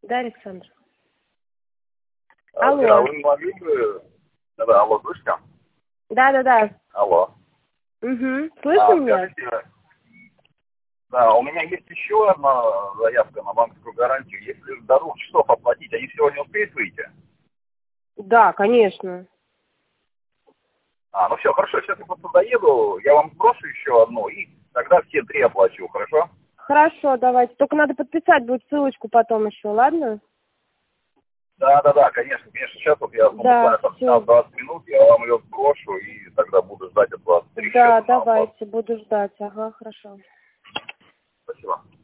Да, Александр. Алло. Вера, вы могли бы... Да, алло, слышите? Да. Алло. Угу. Слышно меня? Скажите, да, у меня есть еще одна заявка на банковскую гарантию. Если до 2 часов оплатить, они сегодня успеют выйти? Да, конечно. Ну все, хорошо, сейчас я просто доеду, я вам сброшу еще одну, и тогда все 3 оплачу, хорошо? Хорошо, давайте. Только надо подписать будет ссылочку потом еще, ладно? Да, конечно. Сейчас вот я буквально там 15-20 минут, я вам ее сброшу, и тогда буду ждать от вас 3 счета. Да, давайте, буду ждать. Ага, хорошо. Спасибо.